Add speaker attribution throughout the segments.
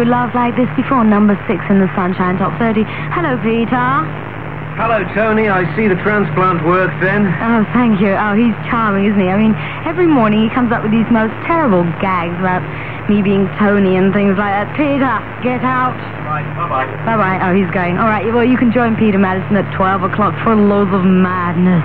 Speaker 1: Love Like This before, number 6 in the Sunshine Top 30. Hello, Peter.
Speaker 2: Hello, Tony. I see the transplant worked then.
Speaker 1: Oh, thank you. Oh, he's charming, isn't he? I mean, every morning he comes up with these most terrible gags about me being Tony and things like that. Peter, get out.
Speaker 2: Right, bye-bye.
Speaker 1: Bye-bye. Oh, he's going. All right, well, you can join Peter Madison at 12 o'clock for Loads of Madness.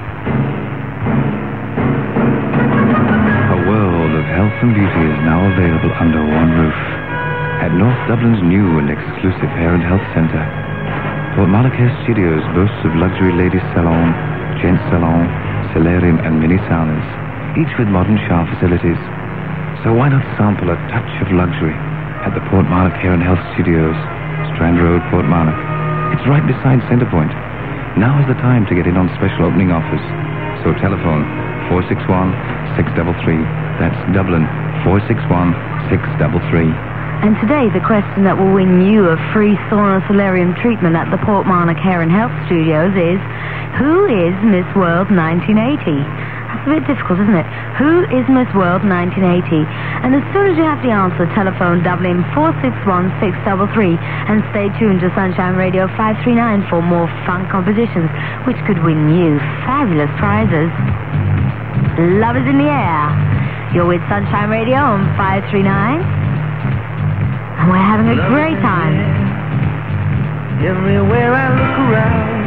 Speaker 3: A world of health and beauty is now available under one roof. At North Dublin's new and exclusive hair and health centre, Portmarnock Hair Studios boasts of luxury ladies' salon, gents' salon, solarium and mini saunas, each with modern shower facilities. So why not sample a touch of luxury at the Portmarnock Hair and Health Studios, Strand Road, Portmarnock. It's right beside Centrepoint. Now is the time to get in on special opening offers. So telephone 461-633. That's Dublin, 461-633.
Speaker 1: And today, the question that will win you a free sauna solarium treatment at the Portmarnock Hair and Health Studios is, who is Miss World 1980? That's a bit difficult, isn't it? Who is Miss World 1980? And as soon as you have the answer, telephone Dublin 461-633 and stay tuned to Sunshine Radio 539 for more fun competitions, which could win you fabulous prizes. Love is in the air. You're with Sunshine Radio on 539. And we're having a great time.
Speaker 4: Everywhere I look around,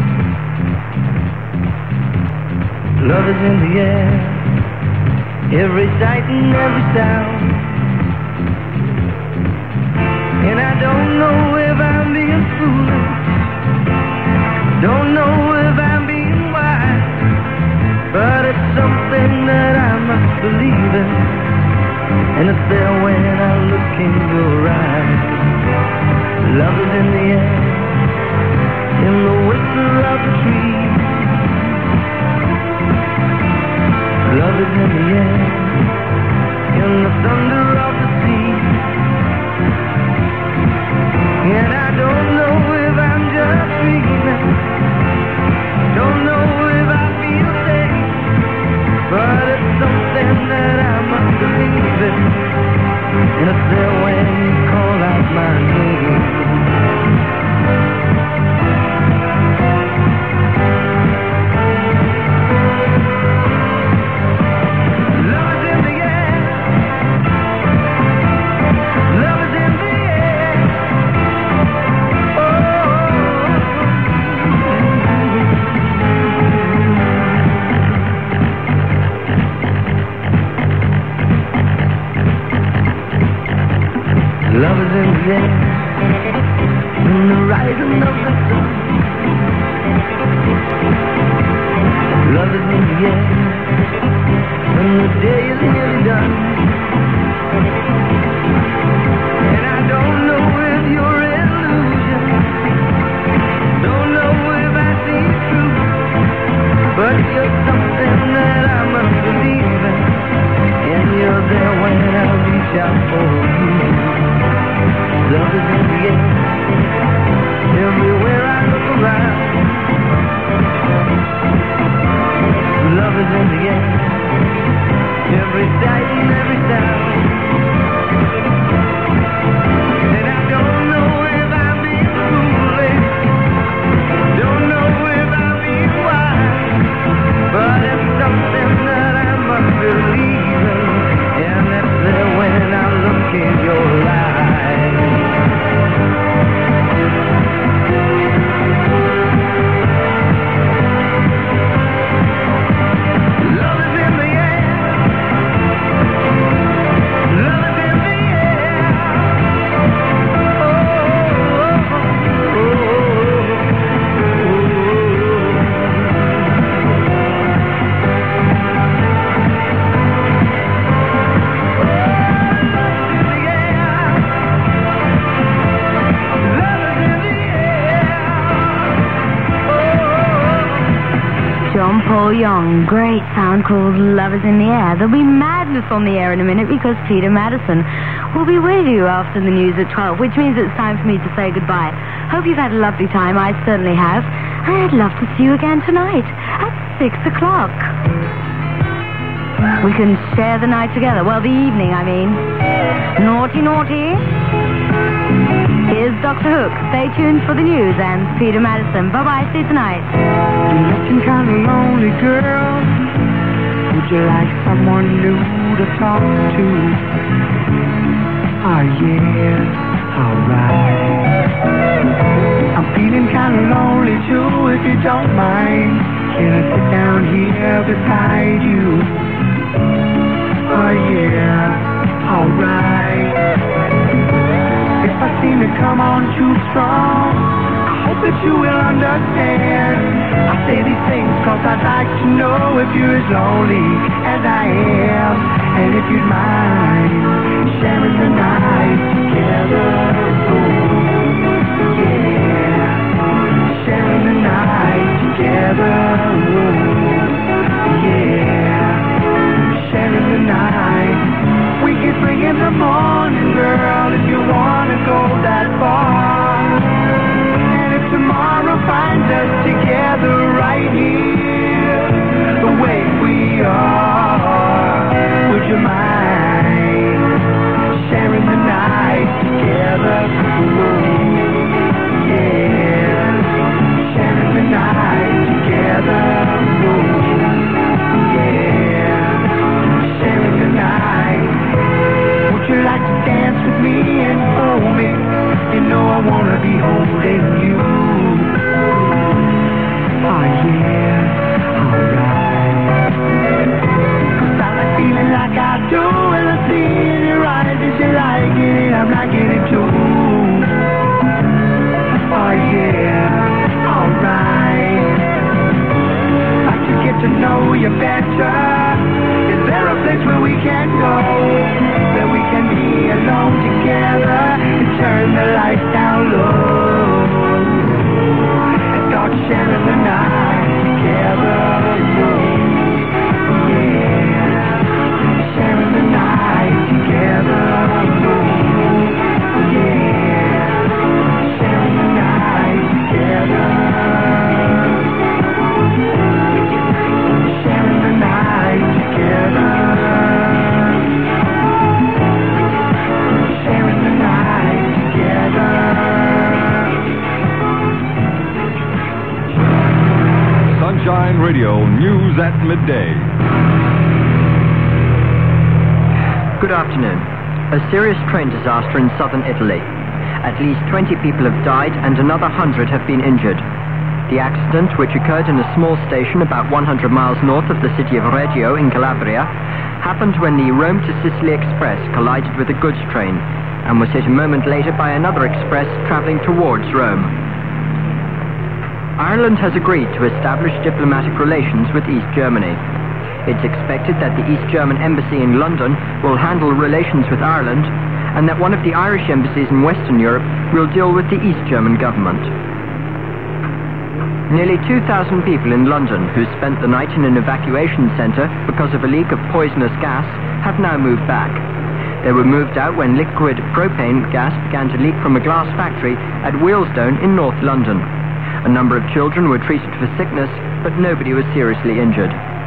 Speaker 4: love is in the air. Every sight and every sound. And I don't know if I'm being foolish, don't know if I'm being wise, but it's something that I must believe in. And it's there when I look in your eyes. Love is in the air, in the whisper of the trees. Love is in the air, in the thunder of the sea. And I don't know if I'm just dreaming, don't know if I feel safe, but it's something that I must believe in. And it's there when you call out my name. Love is in the air. Love is in the air. Love is in the air, in the rising of the sun. Love is in the air, when the day is nearly done. And I don't know if you're an illusion, don't know if I see it true, but you're something that I must believe in. And you're there when I reach out for you. Love is in the air, everywhere I look around. Love is in the air, every sight and every sound. And I don't know if I'm being foolish, don't know if I'm being wise, but it's something that I must believe in. And it's there when I look in your eyes.
Speaker 1: Paul Young, great sound called Love is in the Air. There'll be madness on the air in a minute because Peter Madison will be with you after the news at 12, which means it's time for me to say goodbye. Hope you've had a lovely time. I certainly have. And I'd love to see you again tonight at 6 o'clock. We can share the night together. Well, the evening, I mean. Naughty, naughty. is Dr. Hook. Stay tuned for the news and Peter Madison. Bye-bye. See you tonight.
Speaker 4: You're looking kind of lonely, girl. Would you like someone new to talk to? Oh, yeah. Alright. I'm feeling kind of lonely, too, if you don't mind. Can I sit down here beside you? Oh, yeah. Alright. If I seem to come on too strong, I hope that you will understand. I say these things cause I'd like to know if you're as lonely as I am, and if you'd mind sharing the night together. Oh, yeah. Sharing the night together. Oh, yeah. Sharing the night. We can bring in the morning, girl, if you wanna go that far. And if tomorrow finds us together right here, the way we are, would you mind sharing the night together? Ooh, yeah, sharing the night together. Ooh, yeah, sharing the night. Would you like to dance with me and hold me? You know I wanna be holding you. Oh yeah, alright. Cause I like feeling like I do, and I see in your eyes that you like it, I'm liking it too. Oh yeah, alright. Like to get to know you better. Is there a place where we can go, where we can be alone together and turn the lights down low and start sharing the night together? Yeah, sharing the night together. Yeah, sharing the night together. Sharing the night together. Sharing the night together.
Speaker 5: Sunshine Radio News at Midday.
Speaker 6: Good afternoon. A serious train disaster in southern Italy. At least 20 people have died and another 100 have been injured. The accident, which occurred in a small station about 100 miles north of the city of Reggio in Calabria, happened when the Rome to Sicily Express collided with a goods train and was hit a moment later by another express traveling towards Rome. Ireland has agreed to establish diplomatic relations with East Germany. It's expected that the East German embassy in London will handle relations with Ireland, and that one of the Irish embassies in Western Europe will deal with the East German government. Nearly 2,000 people in London who spent the night in an evacuation centre because of a leak of poisonous gas have now moved back. They were moved out when liquid propane gas began to leak from a glass factory at Wealdstone in North London. A number of children were treated for sickness, but nobody was seriously injured.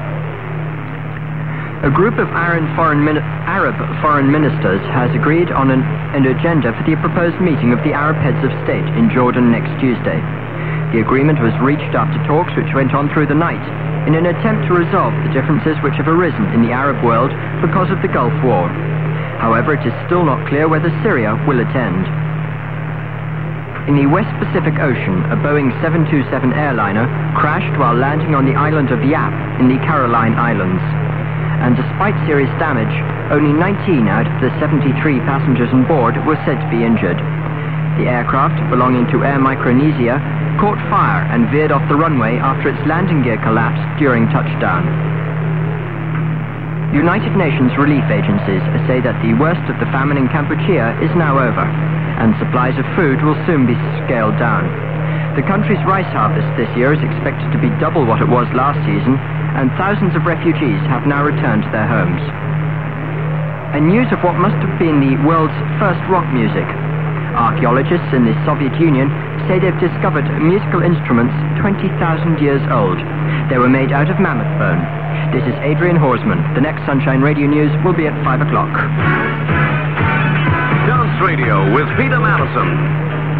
Speaker 6: A group of Arab foreign ministers has agreed on an agenda for the proposed meeting of the Arab heads of state in Jordan next Tuesday. The agreement was reached after talks which went on through the night in an attempt to resolve the differences which have arisen in the Arab world because of the Gulf War. However, it is still not clear whether Syria will attend. In the West Pacific Ocean, a Boeing 727 airliner crashed while landing on the island of Yap in the Caroline Islands. And despite serious damage, only 19 out of the 73 passengers on board were said to be injured. The aircraft, belonging to Air Micronesia, caught fire and veered off the runway after its landing gear collapsed during touchdown. United Nations relief agencies say that the worst of the famine in Kampuchea is now over, and supplies of food will soon be scaled down. The country's rice harvest this year is expected to be double what it was last season, and thousands of refugees have now returned to their homes. And news of what must have been the world's first rock music. Archaeologists in the Soviet Union say they've discovered musical instruments 20,000 years old. They were made out of mammoth bone. This is Adrian Horsman. The next Sunshine Radio News will be at 5 o'clock.
Speaker 7: Dance Radio with Peter Madison.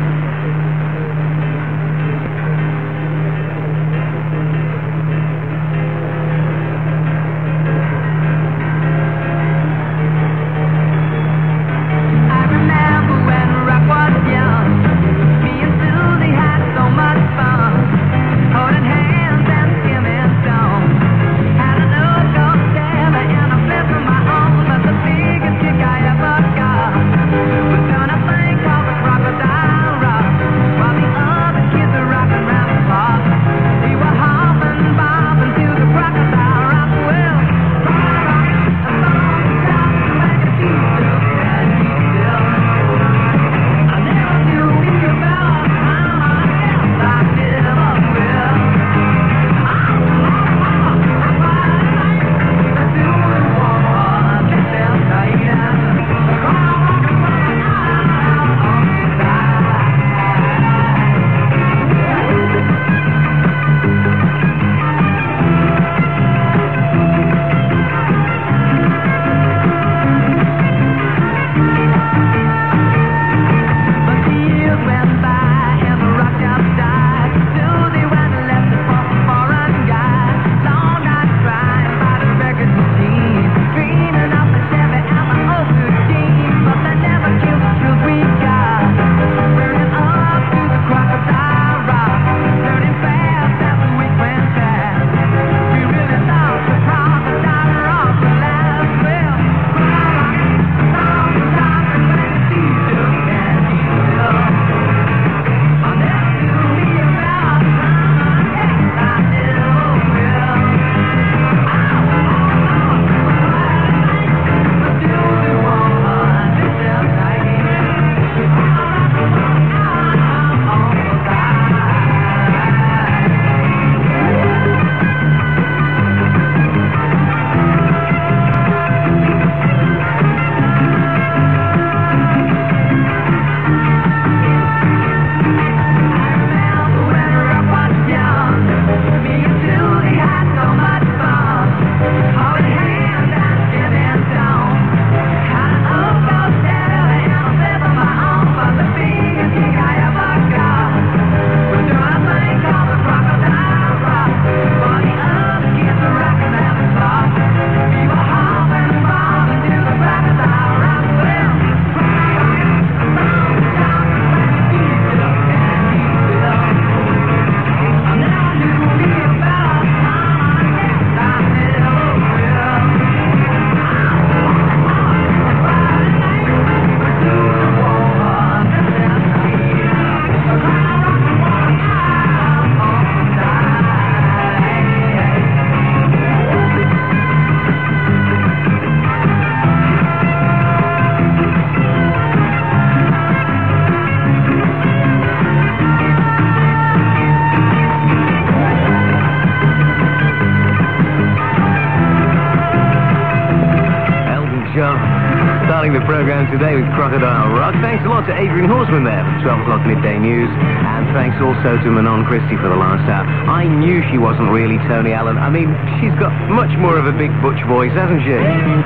Speaker 2: Show. Starting the program today with Crocodile Rock. Thanks a lot to Adrian Horseman there for the 12 o'clock midday news. And thanks also to Manon Christie for the last hour. I knew she wasn't really Tony Allen. I mean, she's got much more of a big butch voice, hasn't she?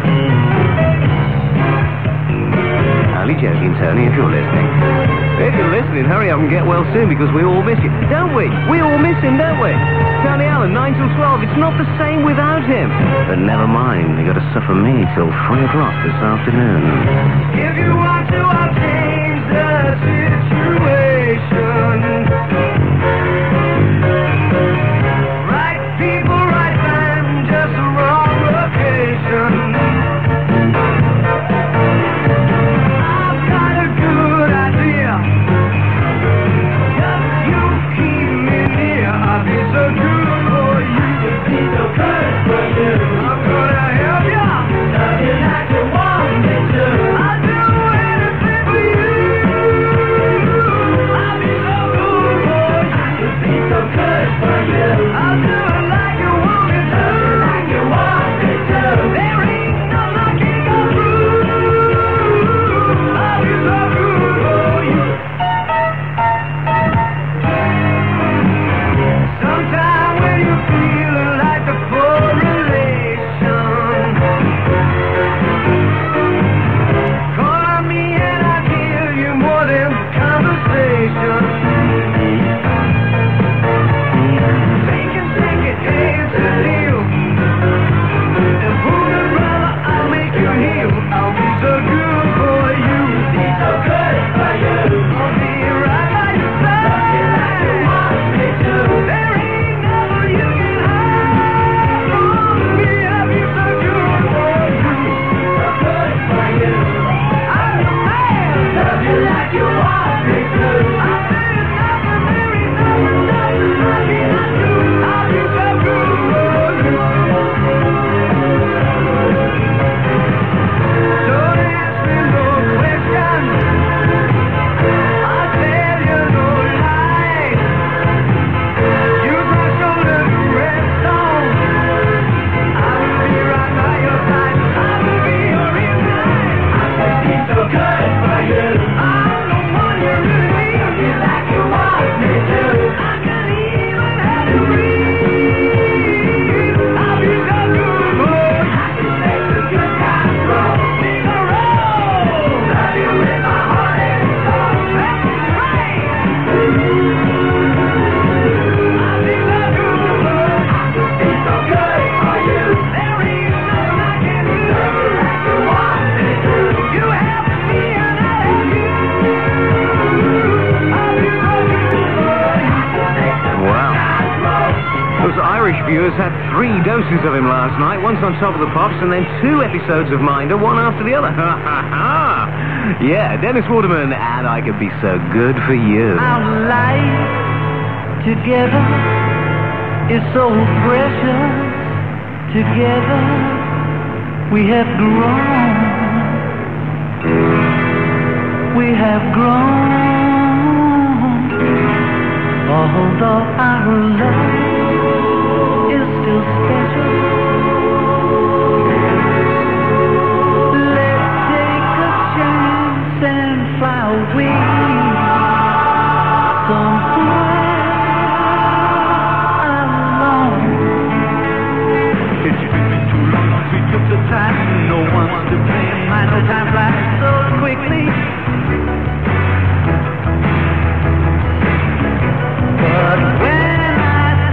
Speaker 2: Only joking, Tony, if you're listening. If you're listening, hurry up and get well soon because we all miss you. Don't we? We all miss him, don't we? Tony Allen, 9 till 12. It's not the same without him. But never mind. You got to suffer me till 3 o'clock this afternoon.
Speaker 4: If you want to, I'll change the situation. Right people, right time, just the wrong location. I've got a good idea. Just you keep me near. I'll be so good for you. You'll be so good for you. I'm gonna help ya. Love you like you want me to. I'll do anything for you. I'll be so good for you. You'll be so good for you. I'll do it like you want me to. Like you want me to. There ain't no knocking on through. I'll be so good for you. Sometime when you feel like a correlation, call on me and I'll give you more than conversation. Take it, hey, it's a deal. And wounded brother, I'll make you heal. I'll be so good for you. Be so good for you. I'll be right by your side. Like you want me to. There ain't never you can hide from me. I'll be so good for you. So good for you. I'm the man. Love you like you want me to. I'll say nothing, there ain't nothing like me I do. I'll be so good for you. Don't ask me no question. I'll tell you no lie. Use my shoulder to rest on. I will be right by your side. I will be your inside. I will be so good for you. I'm the one you really need. Love you like you want me to. I can even have you breathe. I'll be so good for you. I can make the good times roll. Sing a roll. Love you with my heart and soul. Let's train. I'll be so good for you. I can be so good for you. There ain't nothing I can do. Love you like you want me to. You help me and I help you. I'll be so good for you. I can make the good
Speaker 2: Wow.
Speaker 4: times roll.
Speaker 2: Those Irish viewers had 3 doses of him last night, once on Top of the Pops, and then 2 episodes of Minder, one after the other. Ha ha ha! Yeah, Dennis Waterman, and I could be so good for you.
Speaker 4: Our life together is so precious. Together we have grown. We have grown. Although our love is still special. Let's take a chance and fly away somewhere alone. It's been too long since we took the time. No one's to blame. I know time flies so quickly. But when I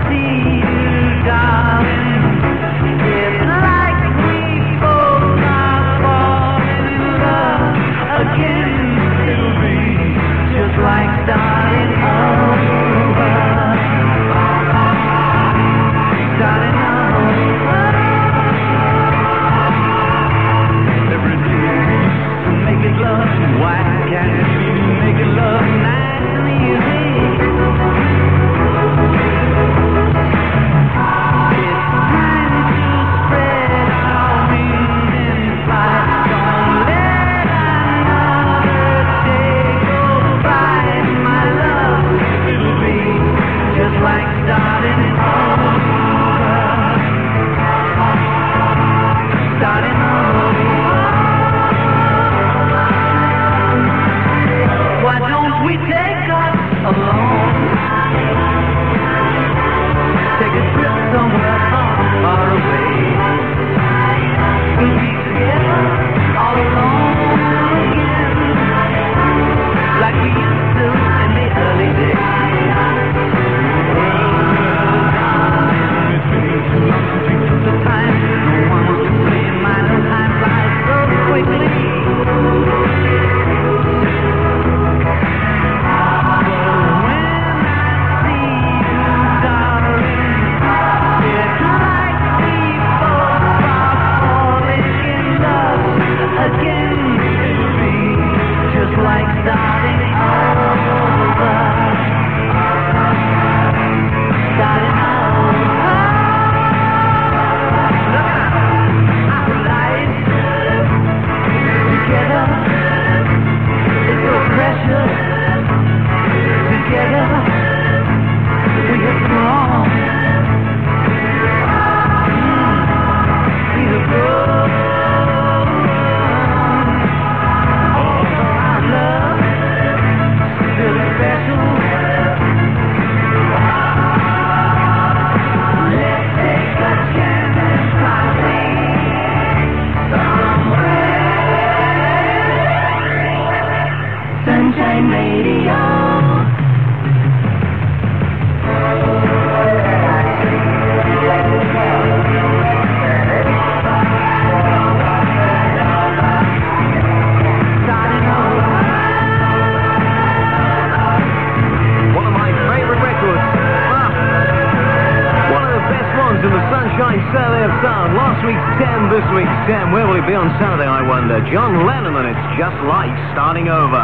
Speaker 2: In the Sunshine Saturday of Sound. Last week's 10, this week's 10. Where will it be on Saturday, I wonder? John Lennon and It's Just Like Starting Over.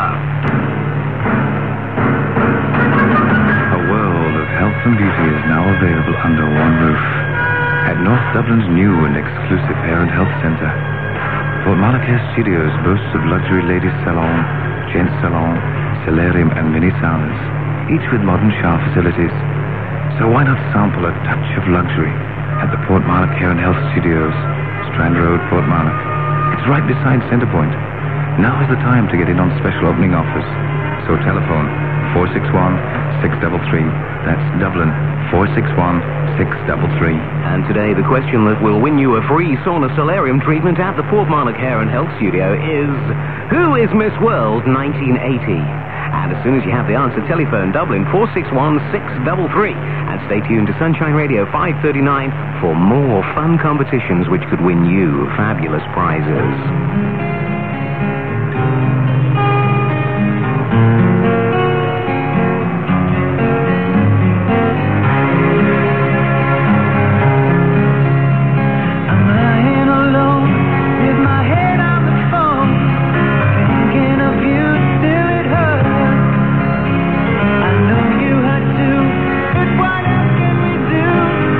Speaker 3: A world of health and beauty is now available under one roof at North Dublin's new and exclusive hair and health centre. Portmarnock Hair Studios boasts of luxury ladies' salon, gents' salon, solarium and mini saunas, each with modern shower facilities. So why not sample a touch of luxury at the Portmarnock Hair and Health Studios, Strand Road, Portmarnock. It's right beside Centrepoint. Now is the time to get in on special opening offers. So telephone 461-633. That's Dublin, 461-633.
Speaker 2: And today the question that will win you a free sauna solarium treatment at the Portmarnock Hair and Health Studio is, who is Miss World 1980? And as soon as you have the answer, telephone Dublin 461-633. And stay tuned to Sunshine Radio 539 for more fun competitions which could win you fabulous prizes.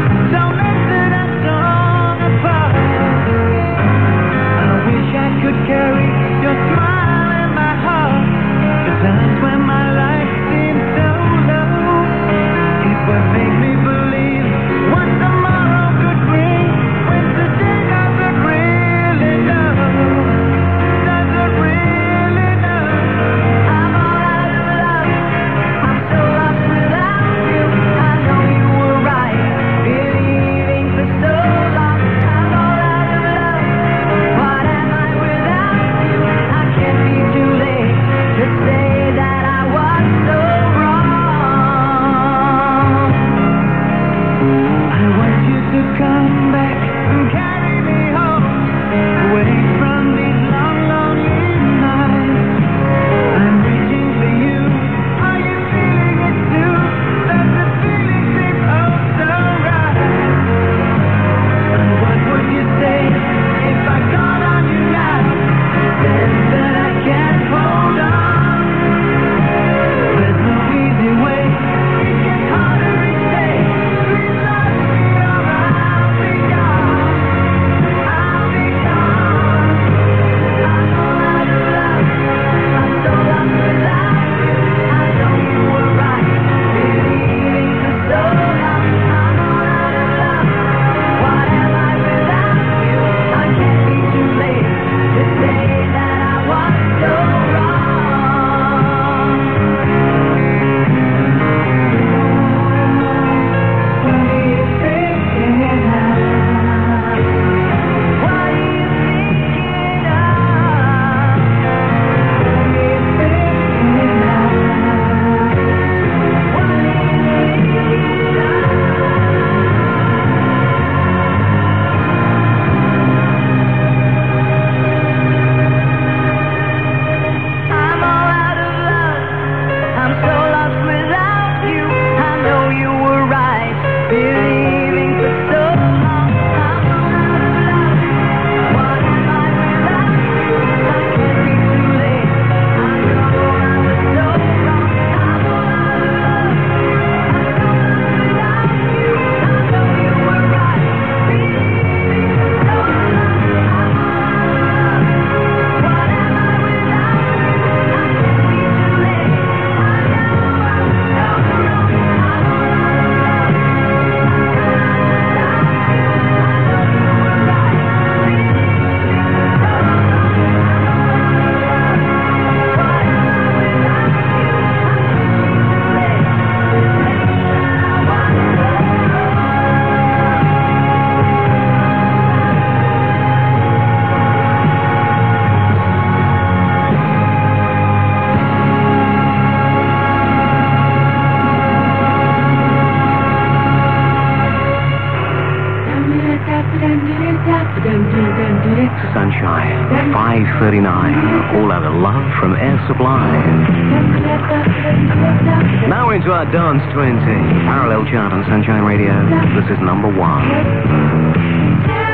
Speaker 4: Could
Speaker 2: All out of love from Air Supply. Now we're into our Dance 20. Parallel chart on Sunshine Radio. This is number 1.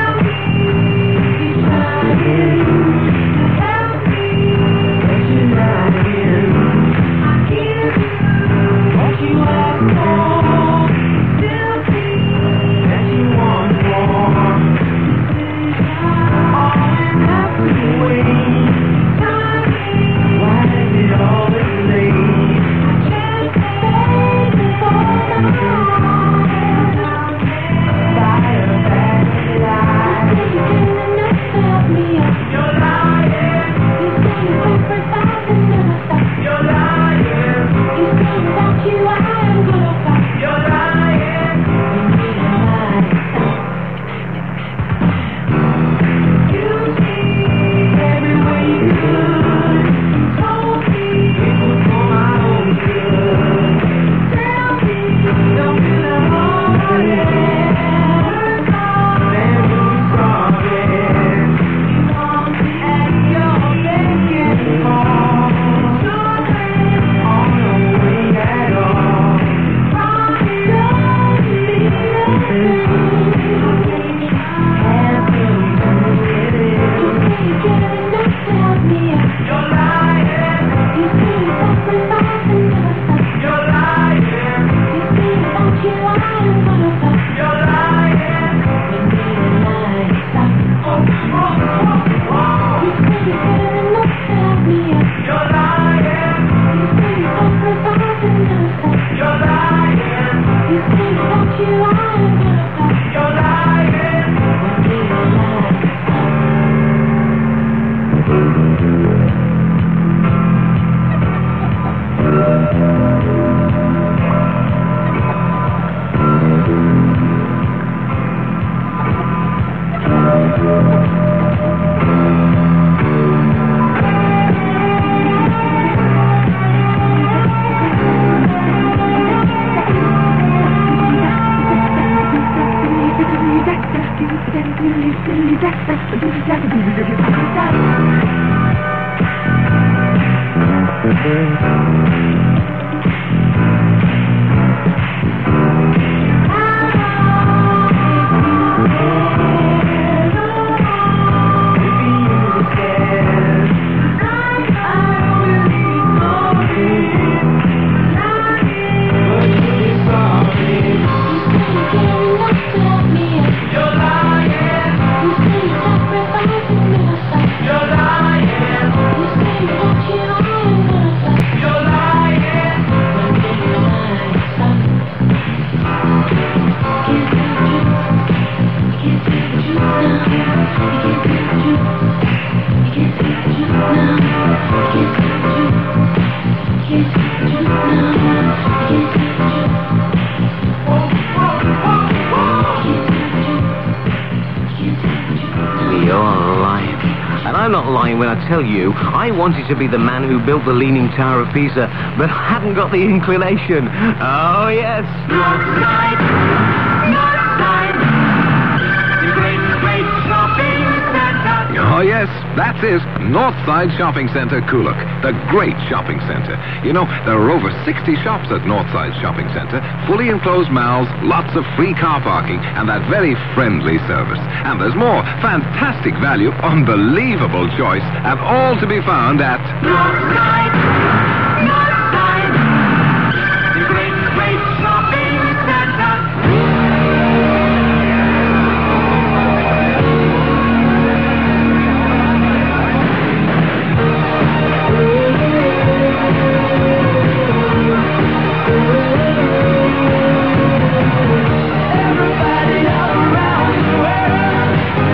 Speaker 2: Tell you, I wanted to be the man who built the Leaning Tower of Pisa, but I hadn't got the inclination. Oh, yes.
Speaker 7: Northside, the great shopping centre.
Speaker 8: Oh, yes, that's it. Northside Shopping Centre, Coolock. The great shopping centre. You know, there are over 60 shops at Northside Shopping Centre, fully enclosed malls, lots of free car parking, and that very friendly service. And there's more. Fantastic value, unbelievable choice, and all to be found at
Speaker 7: Northside, the great shopping centre.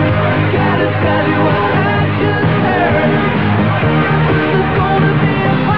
Speaker 7: Tell you what I just heard. This is gonna be a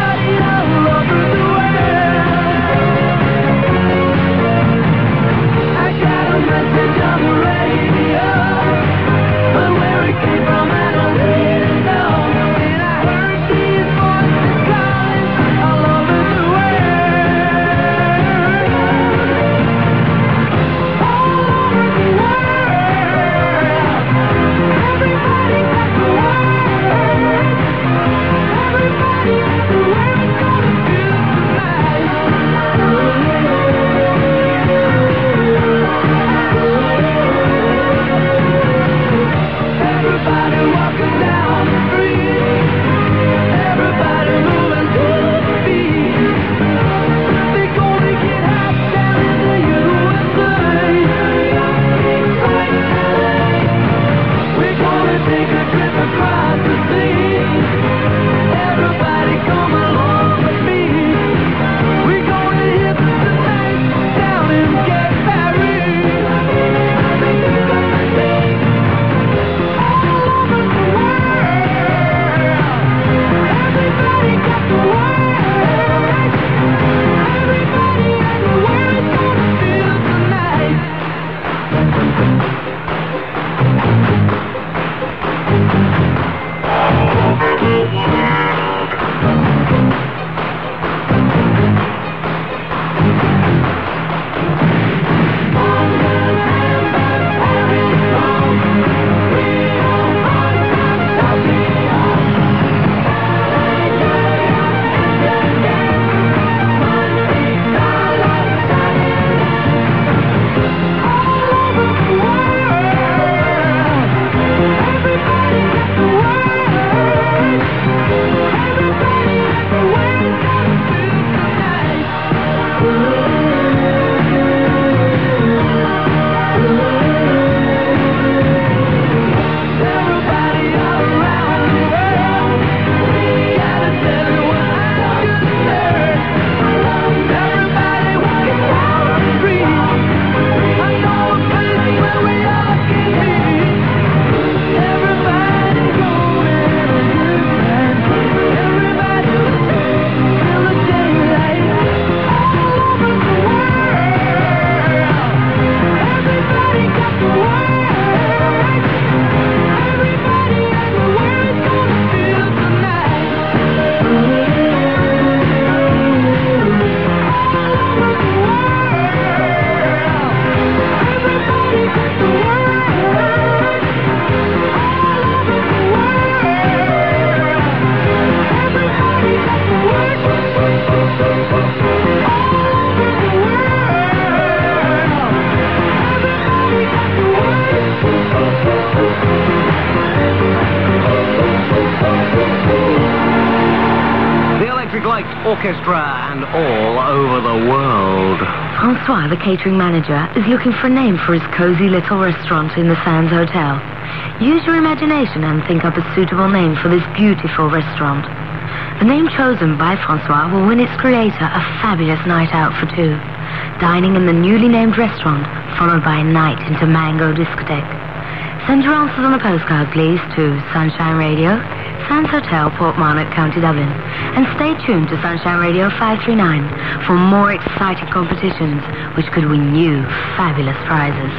Speaker 2: Electric Light Orchestra and all over the world.
Speaker 1: Francois, the catering manager, is looking for a name for his cozy little restaurant in the Sands Hotel. Use your imagination and think up a suitable name for this beautiful restaurant. The name chosen by Francois will win its creator a fabulous night out for two. Dining in the newly named restaurant, followed by a night into Mango Discotheque. Send your answers on a postcard, please, to Sunshine Radio, Sands Hotel, Portmarnock, County Dublin. And stay tuned to Sunshine Radio 539 for more exciting competitions which could win you fabulous prizes.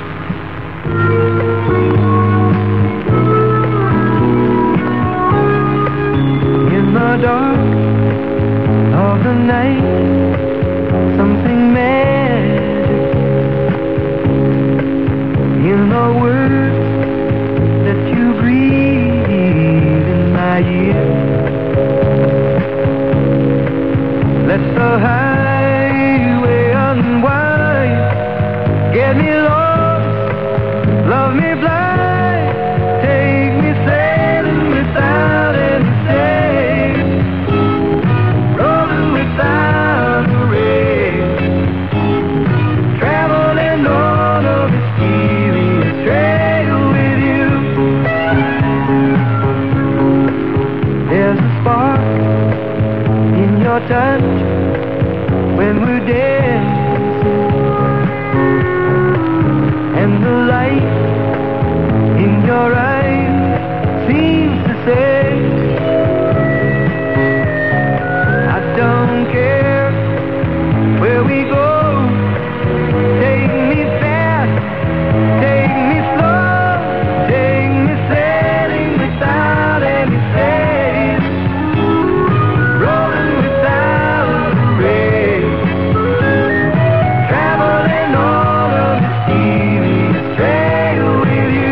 Speaker 4: In the dark of the night, something magic in the words that you breathe in my ear. Let the highway unwind, get me lost, love me blind, take me sailing without any sail, rolling without a rail, traveling on a mysterious trail with you. There's a spark in your touch when we're dancing, and the light in your eyes seems to say, I don't care where we go, take me fast, take me slow, take me sailing without any sail, rolling without a rail, traveling on a mysterious trail with you.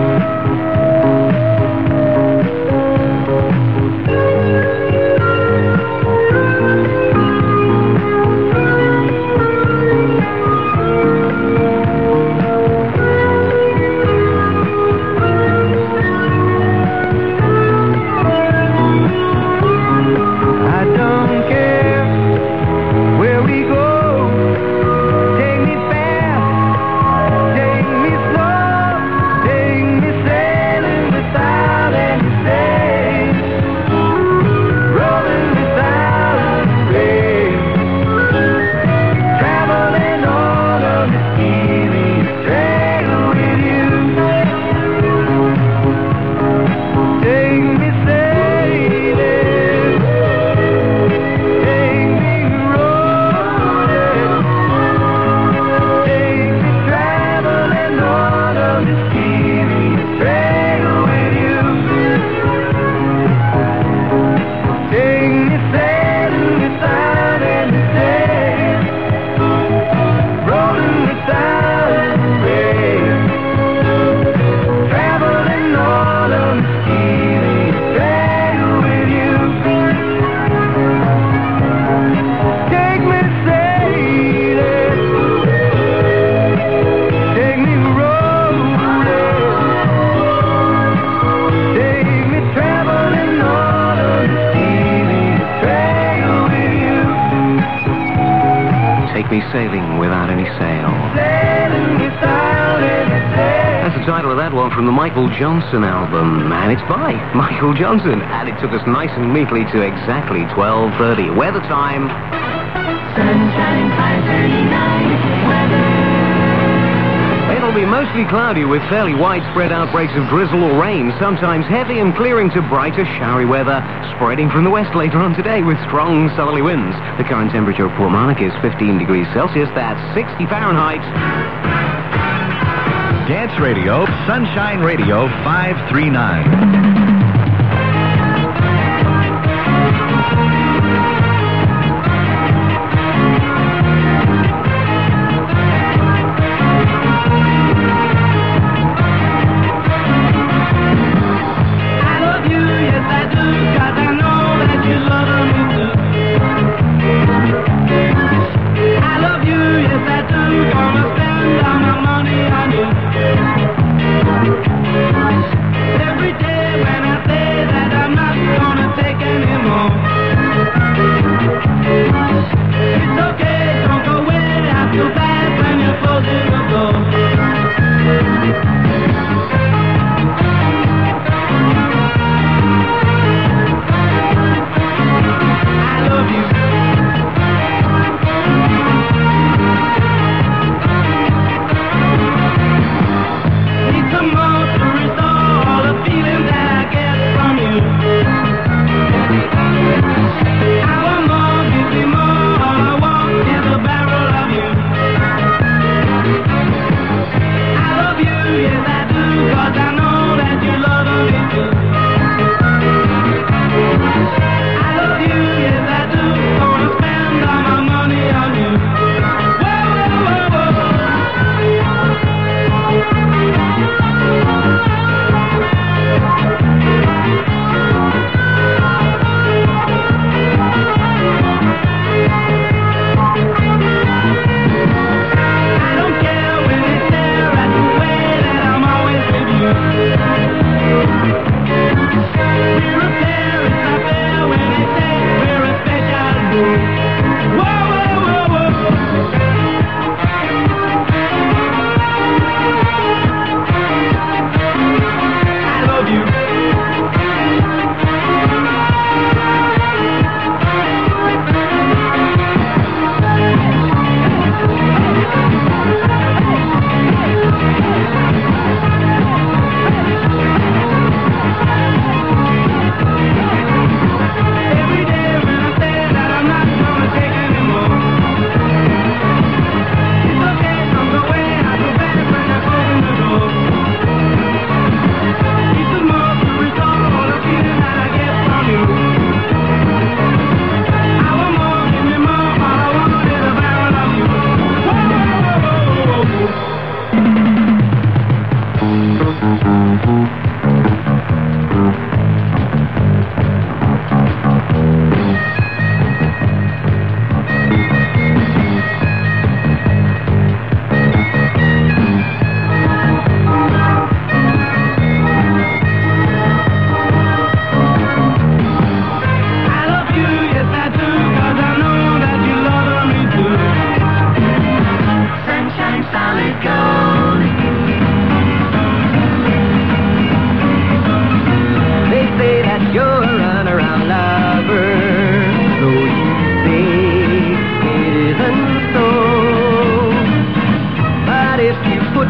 Speaker 4: I don't care where we go, take me fast, take me slow, take me sailing without any sail, rolling without a rail, traveling on a mysterious trail with you. Take me sailing, take me rolling, take me traveling on a mysterious trail with you. Take me sailing without any sail, rolling without a rail, traveling on a mysterious trail with you. Take me sailing, take me rolling, take me traveling on a mysterious trail with you.
Speaker 2: Take me sailing without any sail.
Speaker 4: Sailing without any sail.
Speaker 2: That's the title of that one from the Michael Johnson album, and it's by Michael Johnson. And it took us nice and neatly to exactly 12:30. Weather time.
Speaker 7: Sunshine 539 weather.
Speaker 2: It'll be mostly cloudy with fairly widespread outbreaks of drizzle or rain, sometimes heavy and clearing to brighter, showery weather, spreading from the west later on today with strong southerly winds. The current temperature of Portmarnock is 15 degrees Celsius, that's 60 Fahrenheit.
Speaker 9: Dance Radio, Sunshine Radio 539.
Speaker 4: I love you, yes I do, 'cause I know that you love me too. I love you, yes I do, gonna spend all my money on you. Every day when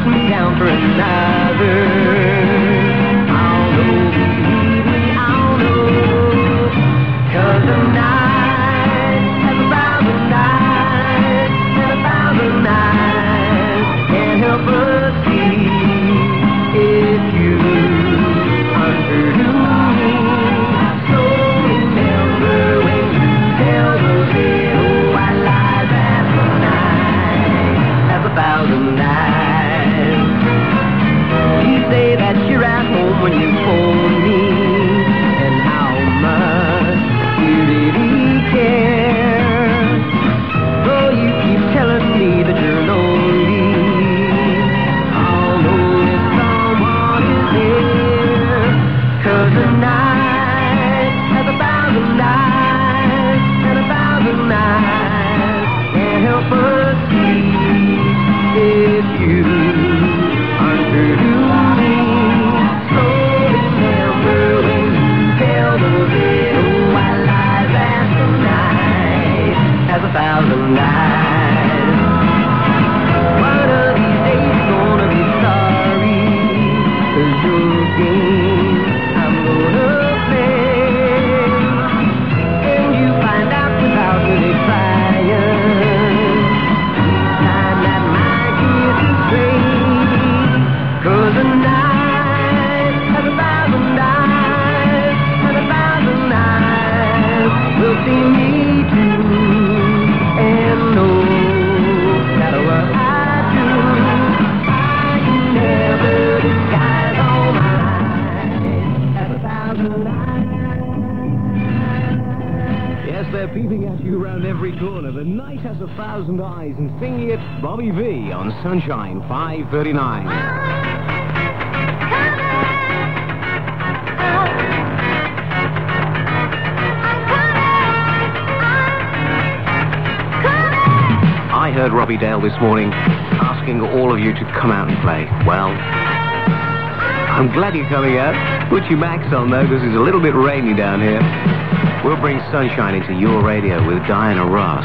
Speaker 4: puts me down for another. I'll know, believe me, I'll know. 'Cause a night has a thousand eyes, and a thousand eyes can't help but see if you underdo me. So remember when you tell those little white lies that the night has a thousand eyes. You say that you're at home when you phone me, and how much you really care. Oh, you keep telling me that you're lonely. I'll know if someone is there. 'Cause the night has a thousand eyes, and a thousand eyes can't help but see if you underdo me. So remember when you tell those little white lies that the night has a thousand eyes. One of these days you're gonna be sorry, 'cause your game I'm gonna play, and you find out without really trying. Time that my kiss is straight. 'Cause the night has a thousand eyes, and a thousand eyes will see me too. And no matter what I do, I can never disguise all my eyes. Have a thousand eyes.
Speaker 2: Yes, they're peeping at you round every corner. The night has a thousand eyes, and singing it, Bobby V on Sunshine 539. I heard Robbie Dale this morning asking all of you to come out and play. Well, I'm glad you're coming out. Put your Macs on though, because it's a little bit rainy down here. We'll bring sunshine into your radio with Diana Ross.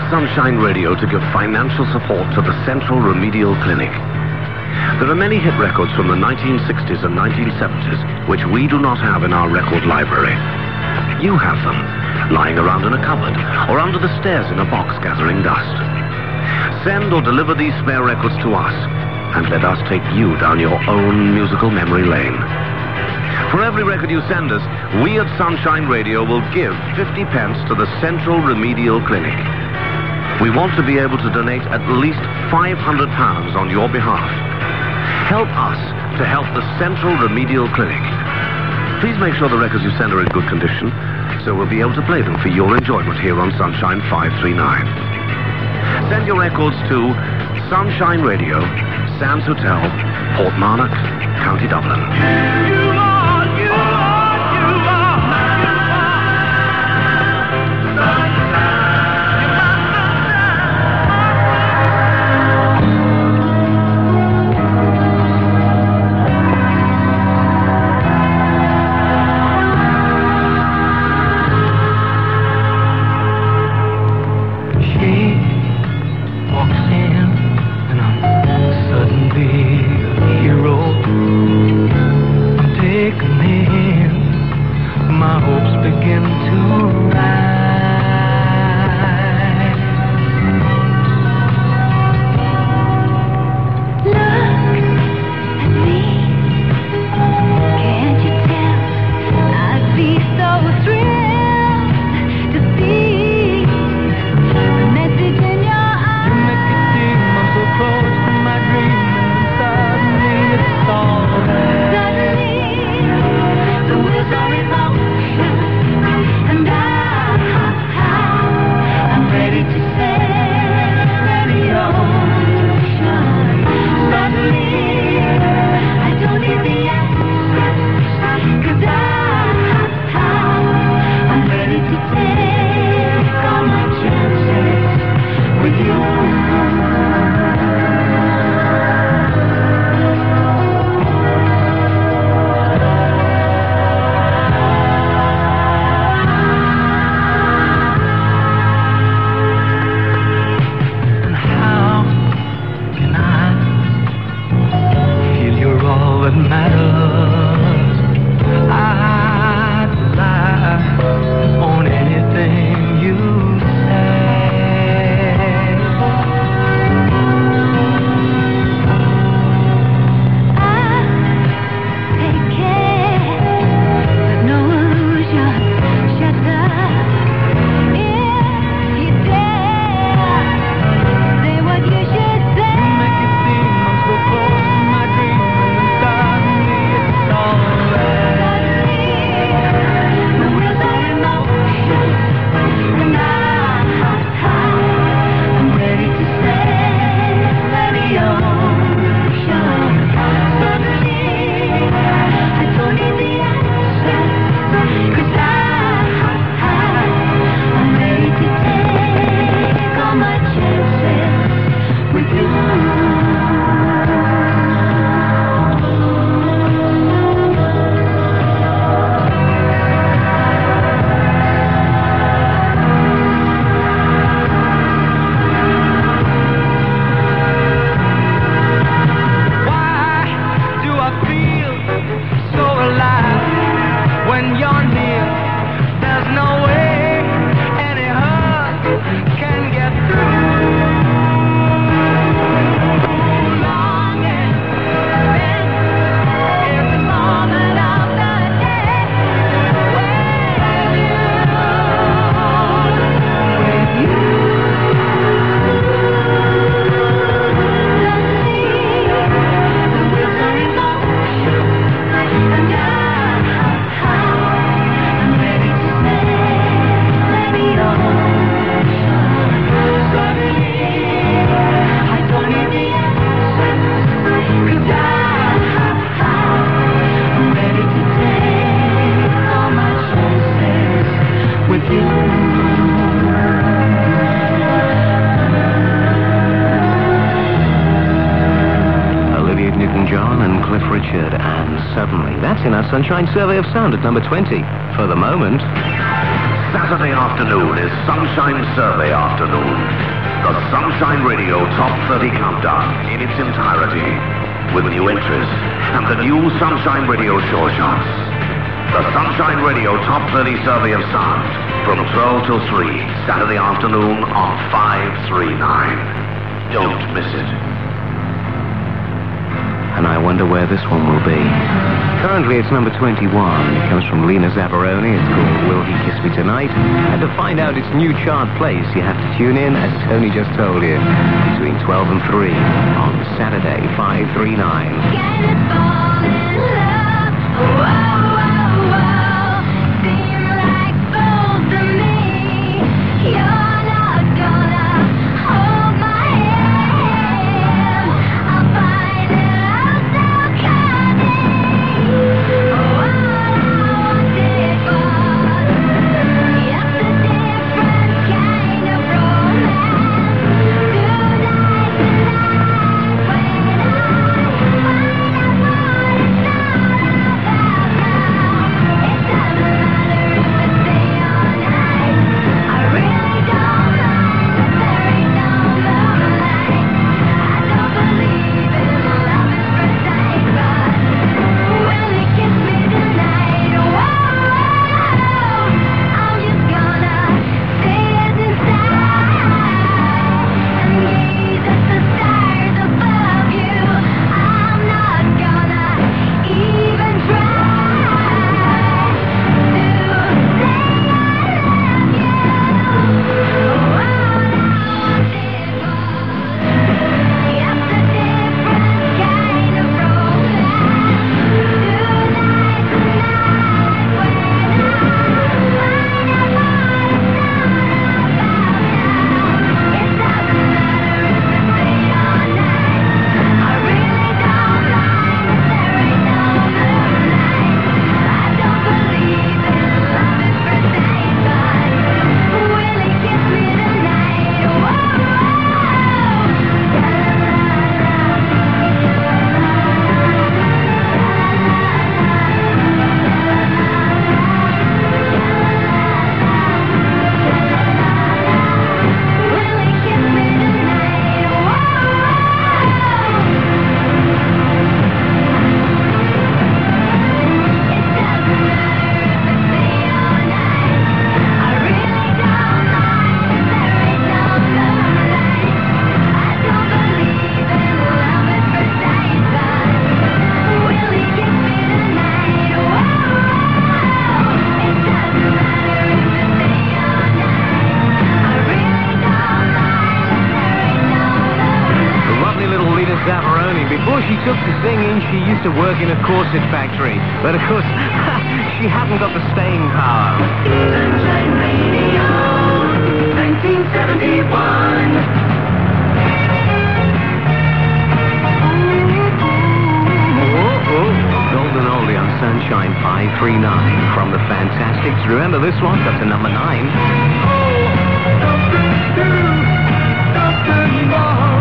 Speaker 10: Sunshine Radio to give financial support to the Central Remedial Clinic. There are many hit records from the 1960s and 1970s which we do not have in our record library. You have them, lying around in a cupboard or under the stairs in a box gathering dust. Send or deliver these spare records to us, and let us take you down your own musical memory lane. For every record you send us, we at Sunshine Radio will give 50 pence to the Central Remedial Clinic. We want to be able to donate at least £500 on your behalf. Help us to help the Central Remedial Clinic. Please make sure the records you send are in good condition, so we'll be able to play them for your enjoyment here on Sunshine 539. Send your records to Sunshine Radio, Sands Hotel, Portmarnock, County Dublin.
Speaker 2: Richard, and suddenly, that's in our Sunshine Survey of Sound at number 20. For the moment.
Speaker 10: Saturday afternoon is Sunshine Survey afternoon. The Sunshine Radio Top 30 Countdown in its entirety, with new entries and the new Sunshine Radio Sure Shots. The Sunshine Radio Top 30 Survey of Sound from 12 till 3, Saturday afternoon on 539. Don't miss it.
Speaker 2: And I wonder where this one will be. Currently it's number 21. It comes from Lena Zabaroni. It's called Will He Kiss Me Tonight? And to find out its new chart place, you have to tune in, as Tony just told you, between 12 and 3 on Saturday, 539. To work in a corset factory, but of course she hasn't got the staying power.
Speaker 7: Sunshine Radio, 1971.
Speaker 2: Golden oldie on Sunshine 539 from the Fantastics. Remember this one? Got to number 9.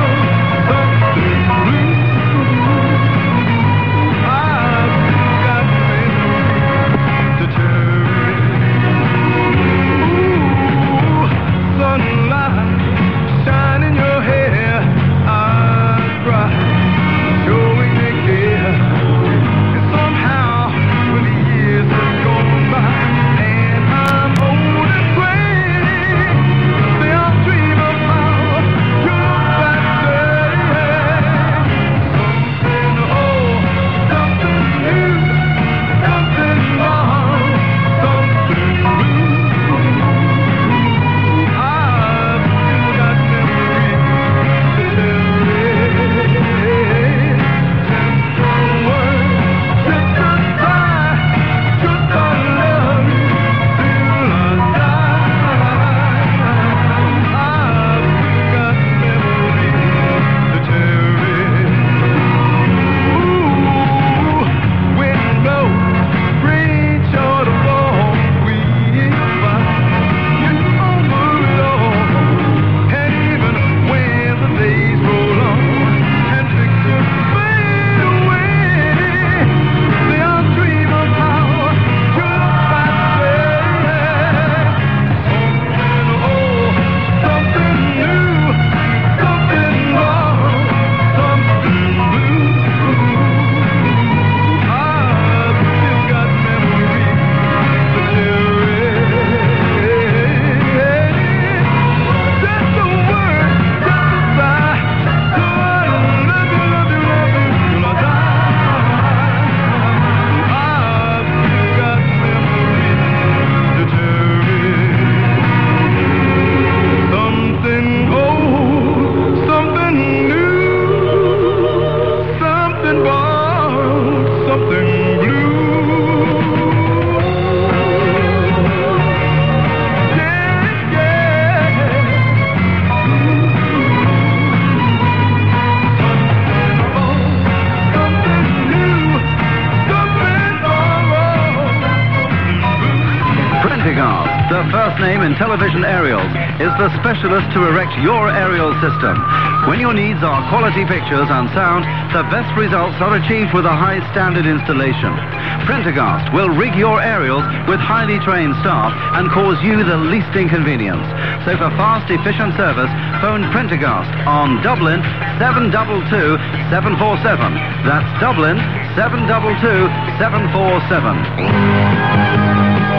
Speaker 4: Somehow, when the years have gone by, and I'm old and gray.
Speaker 11: name in television aerials, is the specialist to erect your aerial system. When your needs are quality pictures and sound, the best results are achieved with a high standard installation. Prendergast will rig your aerials with highly trained staff and cause you the least inconvenience. So for fast, efficient service, phone Prendergast on Dublin 722 747. That's Dublin 722 747.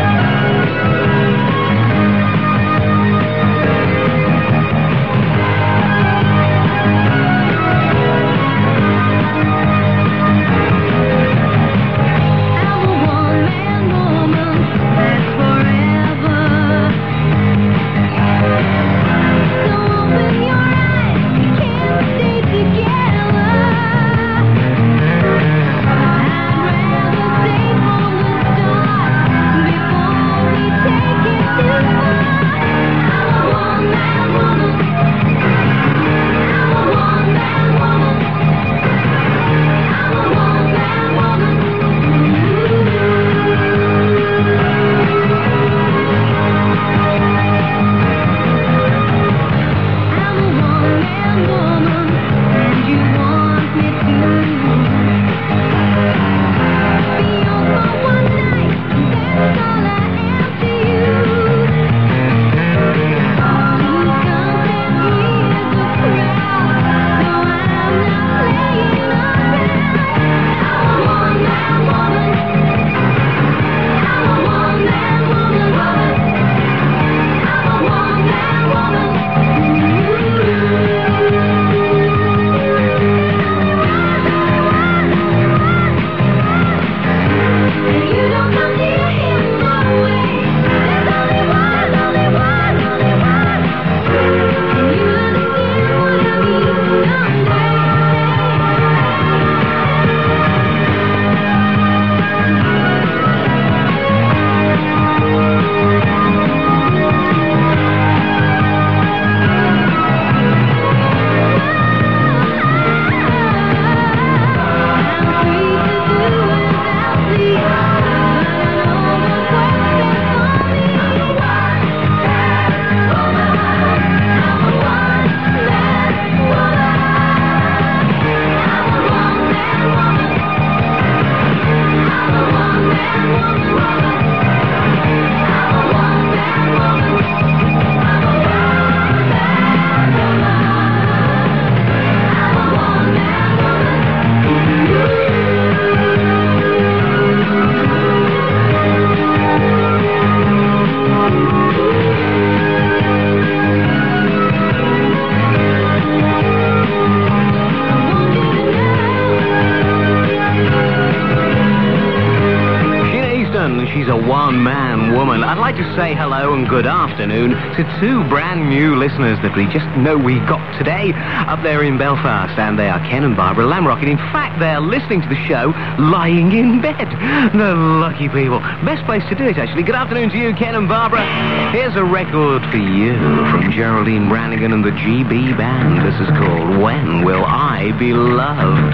Speaker 2: one-man woman. I'd like to say hello and good afternoon to two brand new listeners that we just know we got today up there in Belfast, and they are Ken and Barbara Lamrock, and in fact they're listening to the show lying in bed. The lucky people. Best place to do it, actually. Good afternoon to you, Ken and Barbara. Here's a record for you from Geraldine Brannigan and the GB Band. This is called When Will I Be Loved?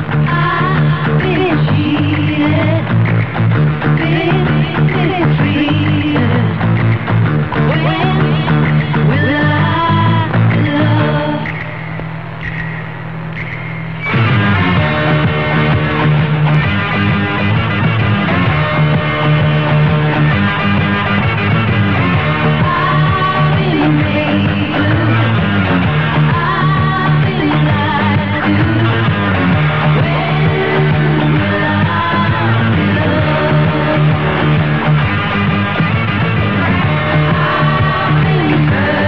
Speaker 7: I've been cheated, been treated. When will I be loved? I've been made, I've been lied to. When will I be loved? I've been hurt.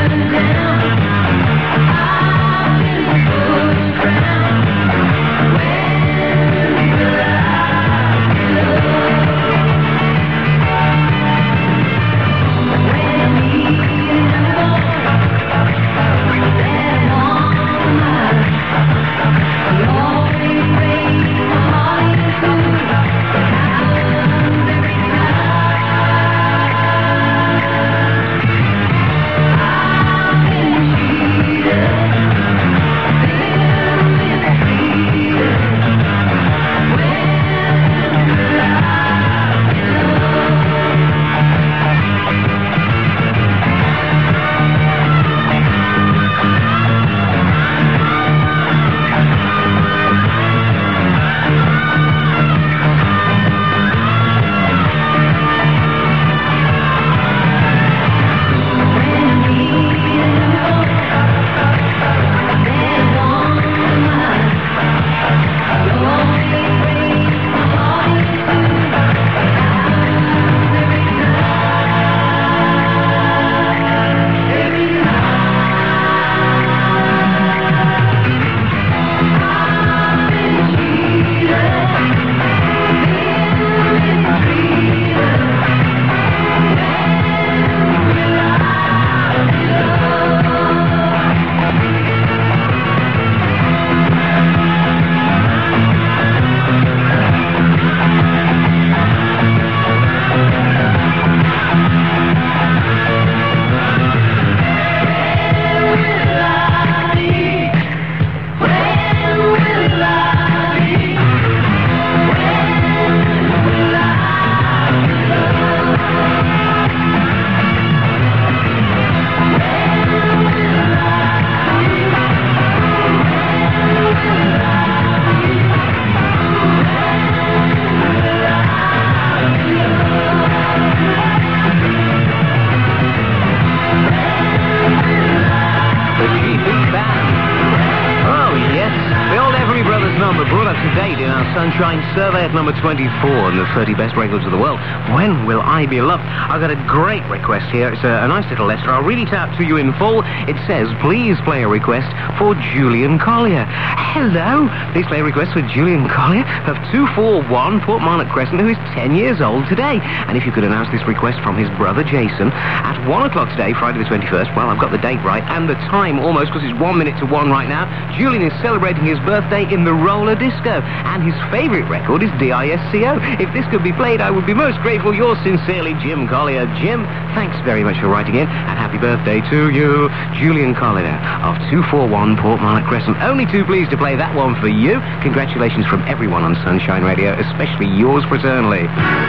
Speaker 2: our Sunshine Survey at number 24 and the 30 best records of the world. When will I be loved? I've got a great request here. It's a nice little letter. I'll read it out to you in full. It says, please play a request for Julian Collier. Hello. Please play a request for Julian Collier of 241 Portmarnock Crescent, who is 10 years old today. And if you could announce this request from his brother Jason at 1 o'clock today, Friday the 21st. Well, I've got the date right and the time almost, because it's 1 minute to 1 right now. Julian is celebrating his birthday in the roller disco, and his favourite record is DISCO. If this could be played, I would be most grateful. Yours sincerely, Jim Collier. Jim, thanks very much for writing in, and happy birthday to you, Julian Collier of 241 Portmarnock Crescent. Only too pleased to play that one for you. Congratulations from everyone on Sunshine Radio, especially yours fraternally.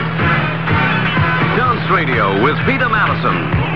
Speaker 10: Dance Radio with Peter Madison.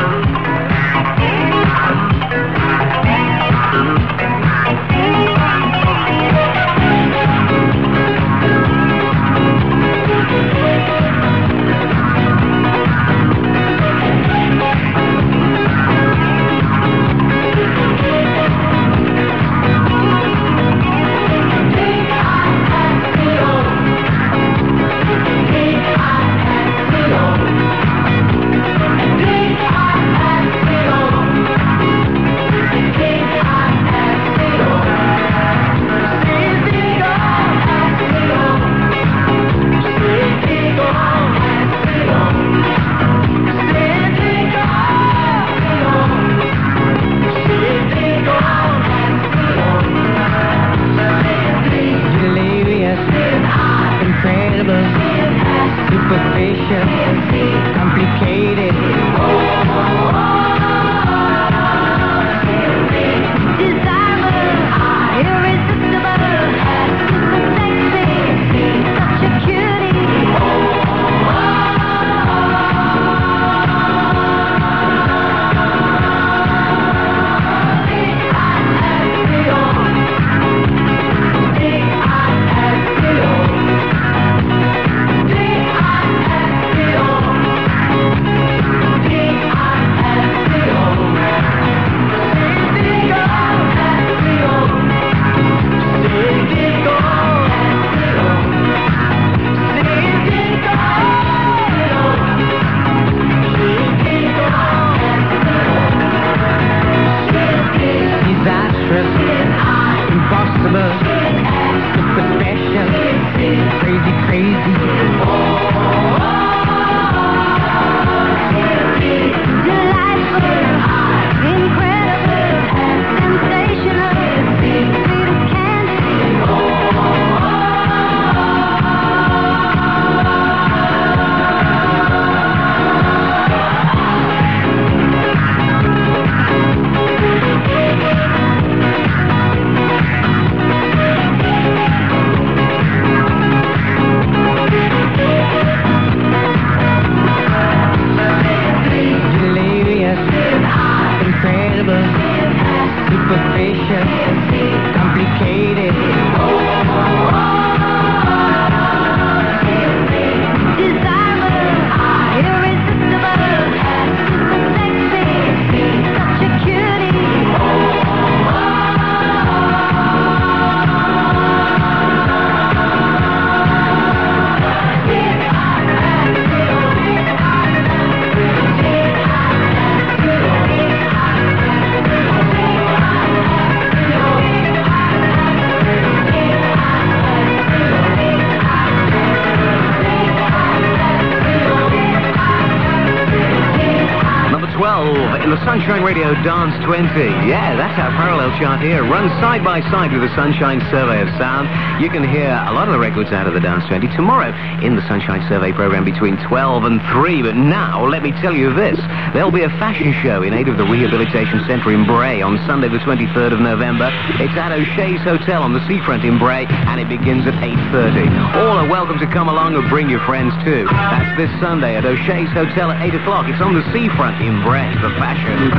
Speaker 2: In the Sunshine Radio Dance 20. Yeah, that's our parallel chart here. Runs side by side with the Sunshine Survey of Sound. You can hear a lot of the records out of the Dance 20 tomorrow in the Sunshine Survey program between 12 and 3. But now, let me tell you this. There'll be a fashion show in aid of the Rehabilitation Centre in Bray on Sunday the 23rd of November. It's at O'Shea's Hotel on the seafront in Bray, and it begins at 8:30. All are welcome to come along and bring your friends too. That's this Sunday at O'Shea's Hotel at 8 o'clock. It's on the seafront in Bray for fashion.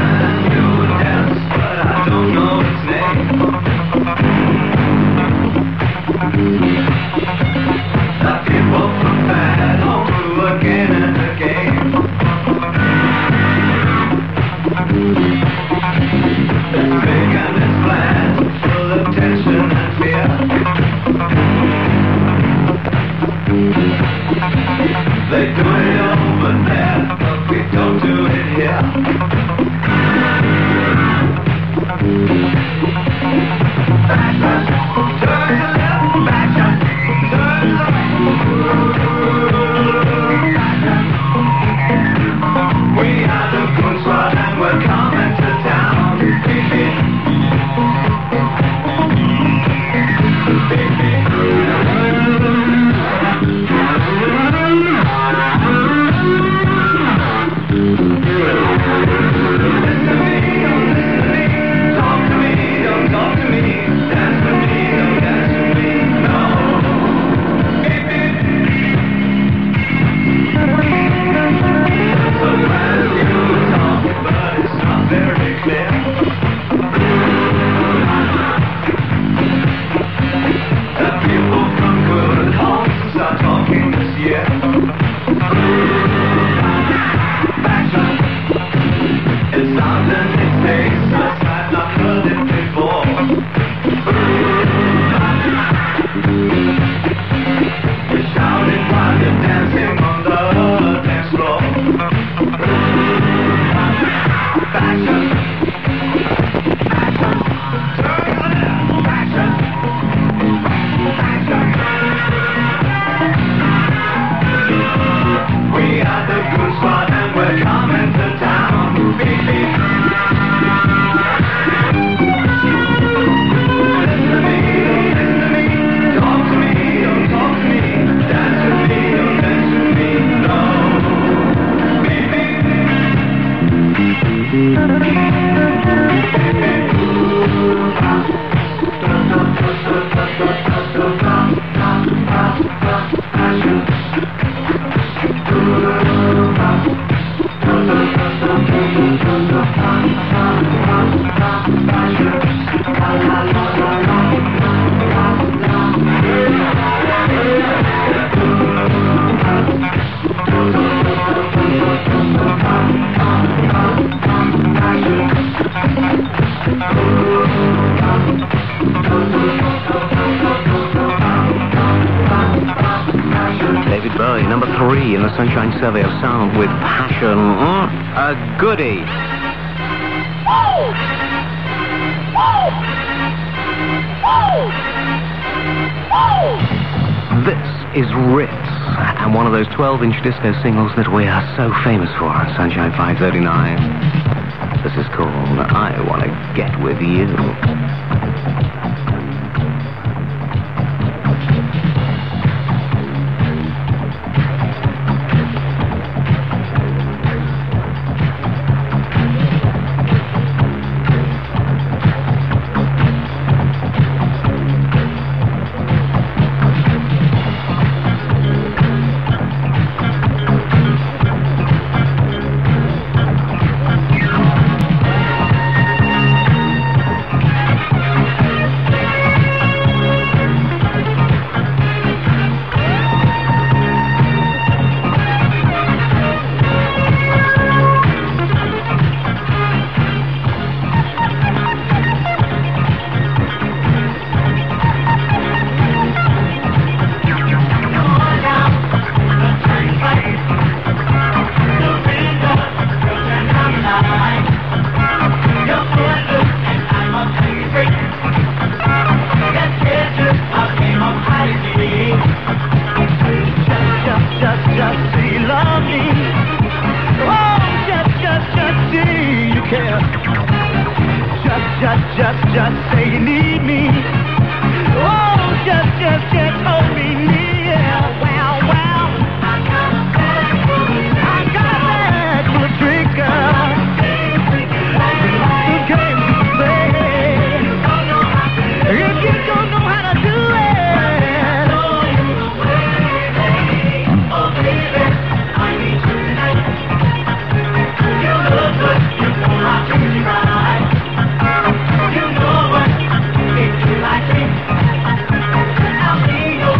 Speaker 7: But I don't know its name. The people from battle through again and again. It's big and it's flat, full of tension and fear. They do it over there, but we don't do it here. Fashion, turn to left, fashion, turn to right. We are the Goon Squad and we're coming to town.
Speaker 2: In the Sunshine Survey of Sound with Passion. A goodie. This is Ritz, and one of those 12-inch disco singles that we are so famous for on Sunshine 539. This is called I Want to Get With You.
Speaker 4: Just say you need me. Oh, just hold me near. Wow. I got that good drinker. Good game to play. If you don't know how to do it. Oh, baby, I need you tonight. You look good, you know how to treat me right. You know what, if you like me, I'll be your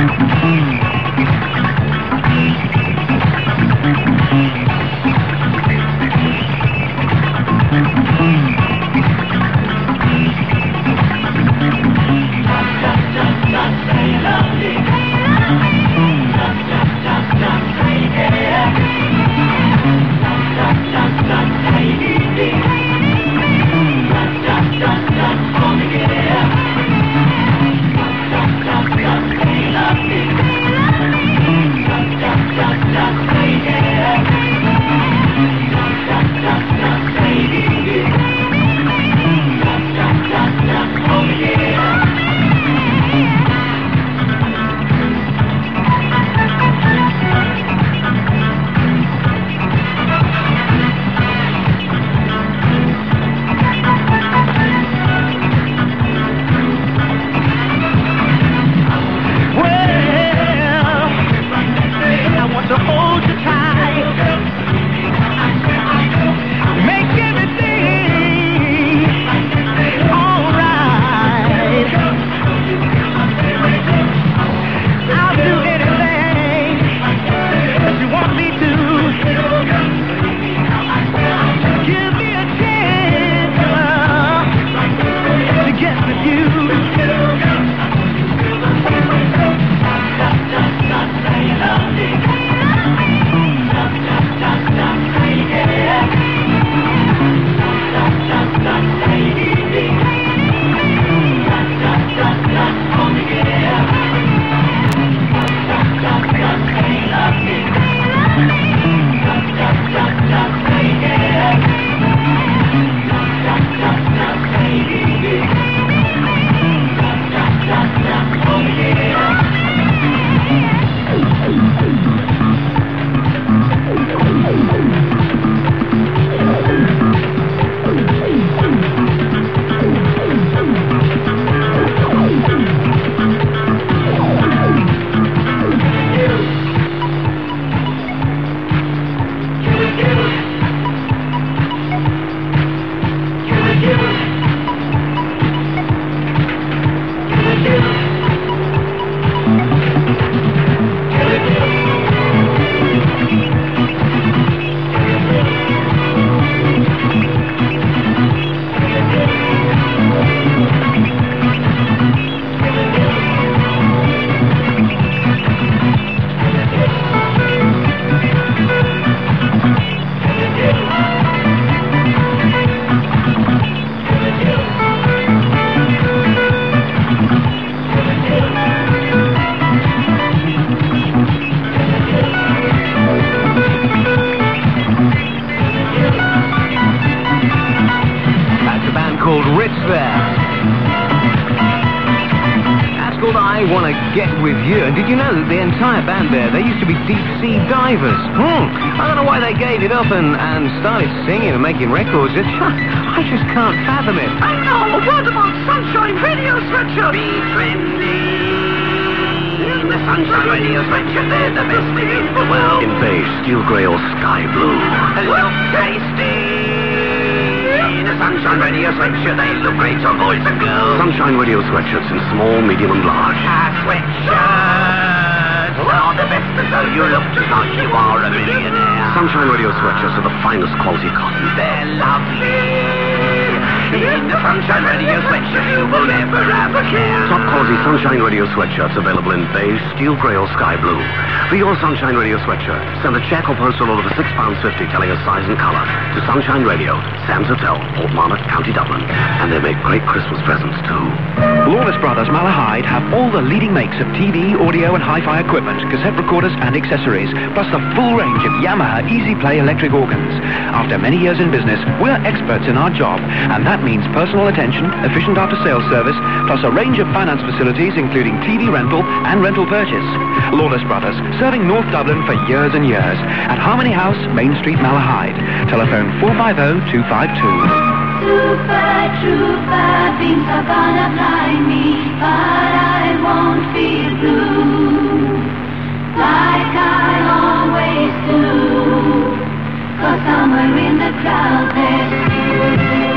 Speaker 2: Did you know that the entire band there, they used to be deep-sea divers? I don't know why they gave it up and started singing and making records. I just can't fathom it.
Speaker 12: I know! What about Sunshine Radio Sweatshirt? Be trendy! In the Sunshine Radio Sweatshirt, they're the best thing in the world.
Speaker 10: In beige, steel grey or sky blue.
Speaker 12: They look tasty! In the Sunshine Radio Sweatshirt, they look great on boys and girls.
Speaker 10: Sunshine Radio Sweatshirts in small, medium and large.
Speaker 12: Sweatshirts are the best, so you look just like you are a millionaire.
Speaker 10: Sunshine Radio Sweatshirts are the finest quality cotton.
Speaker 12: They're lovely. In the Sunshine Radio Sweatshirt, you will never have a care.
Speaker 10: Top quality Sunshine Radio Sweatshirts available in beige, steel grey or sky blue. For your Sunshine Radio Sweatshirt, send a cheque or postal order for £6.50 telling us size and colour to Sunshine Radio, Sam's Hotel, Portmarnock, County Dublin. And they make great Christmas presents too.
Speaker 13: Lawless Brothers Malahide have all the leading makes of TV, audio and hi-fi equipment, cassette recorders and accessories, plus the full range of Yamaha Easy Play electric organs. After many years in business, we're experts in our job, and that means personal attention, efficient after-sales service, plus a range of finance facilities including TV rental and rental purchase. Lawless Brothers, serving North Dublin for years and years, at Harmony House, Main Street, Malahide. Telephone 450-252.
Speaker 14: Super trooper, things are gonna blind me, but I won't feel blue, like I always do, 'cause somewhere in the crowd there's you.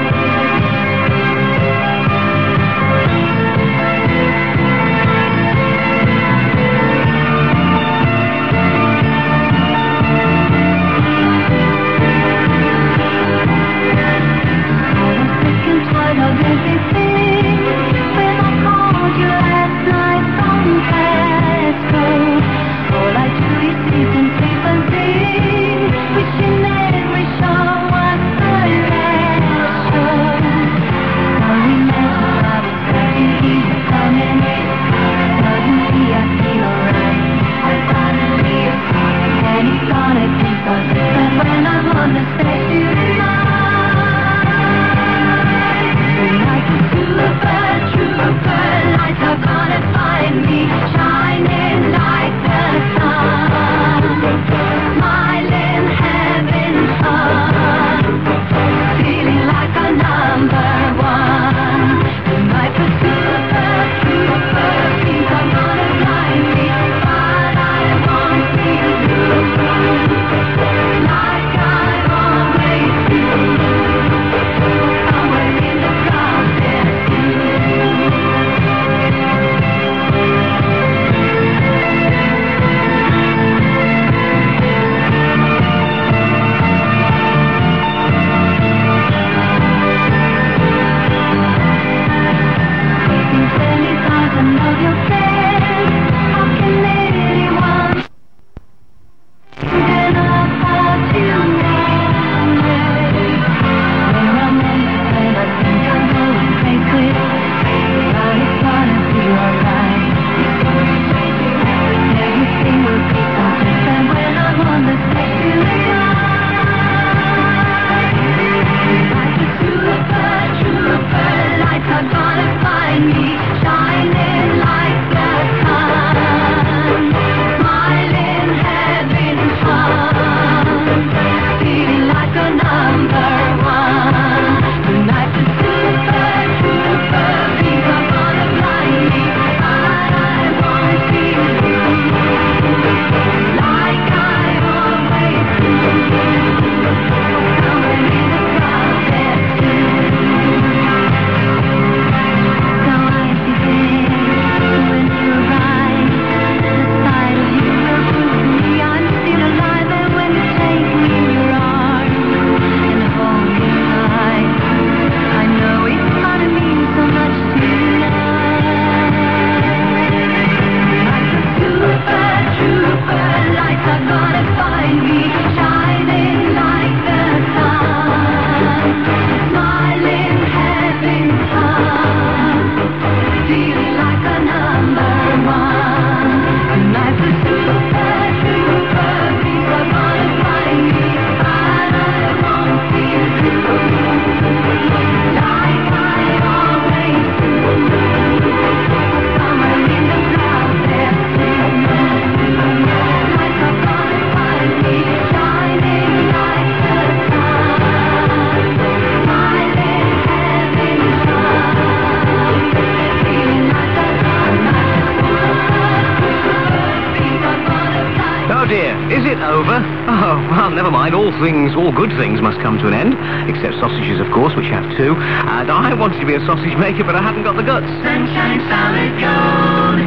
Speaker 2: dear, is it over? Oh, well, never mind. All good things must come to an end. Except sausages, of course, which have two. And I wanted to be a sausage maker, but I haven't got the guts.
Speaker 14: Sunshine Solid Gold.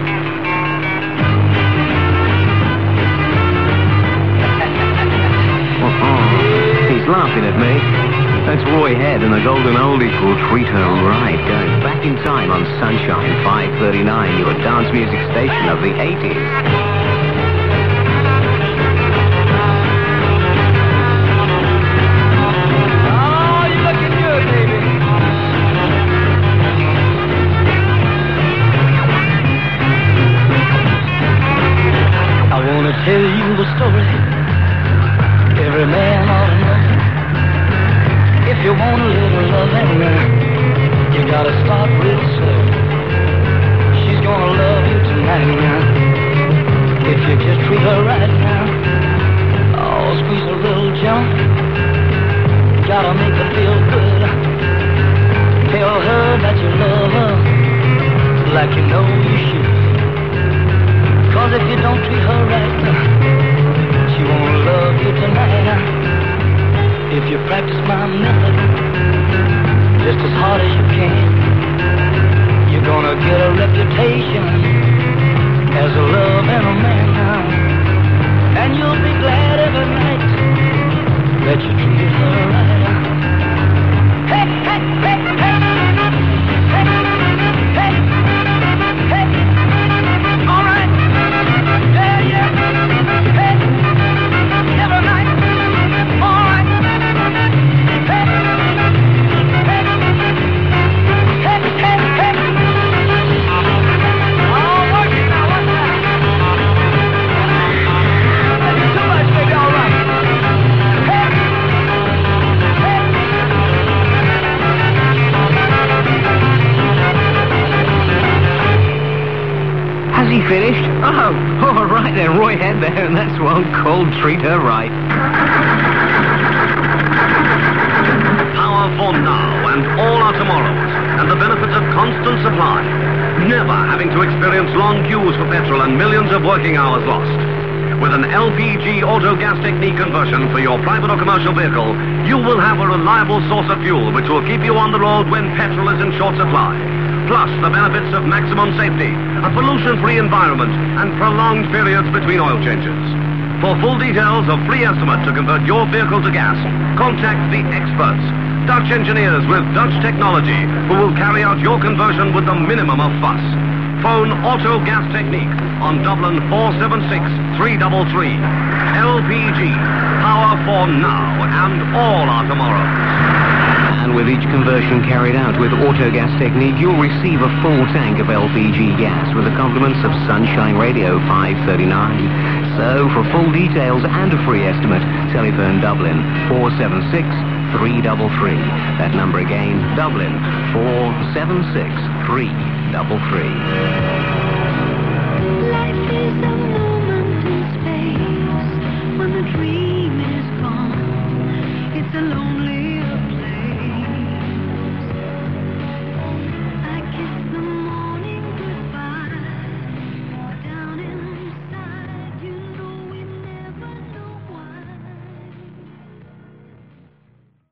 Speaker 2: He's laughing at me. That's Roy Head and the Golden Oldie called Treat Her Right, going back in time on Sunshine 539, your dance music station of the 80s.
Speaker 4: Tell you the story every man ought to know. If you want a little loving, you gotta start real slow. She's gonna love you tonight now, if you just treat her right now. Oh, squeeze a little junk, gotta make her feel good. Tell her that you love her like you know you should. 'Cause if you don't treat her right, she won't love you tonight. If you practice my method just as hard as you can, you're gonna get a reputation as a loving man. And you'll be glad every night that you treated her right. Hey, hey, hey, hey, hey, hey, hey. All right. Yeah, yeah. Hey, every night. All right. Hey, hey, hey, hey, hey. Oh, work it now, work it now. That's too much, baby. All right. Hey, hey.
Speaker 2: Has he finished? Oh, all right then, Roy Head there, and that's one called Treat Her Right.
Speaker 10: Power for now and all our tomorrows, and the benefits of constant supply. Never having to experience long queues for petrol and millions of working hours lost. With an LPG auto gas technique conversion for your private or commercial vehicle, you will have a reliable source of fuel which will keep you on the road when petrol is in short supply. Plus the benefits of maximum safety, a pollution-free environment, and prolonged periods between oil changes. For full details of free estimate to convert your vehicle to gas, contact the experts, Dutch engineers with Dutch technology, who will carry out your conversion with the minimum of fuss. Phone Auto Gas Technique on Dublin 476-333. LPG, power for now and all our tomorrows.
Speaker 2: And with each conversion carried out with Autogas Technique, you'll receive a full tank of LPG gas with the compliments of Sunshine Radio 539. So, for full details and a free estimate, telephone Dublin 476-333. That number again, Dublin 476-333.
Speaker 14: Life is a moment in space when the dream is gone. It's a lonely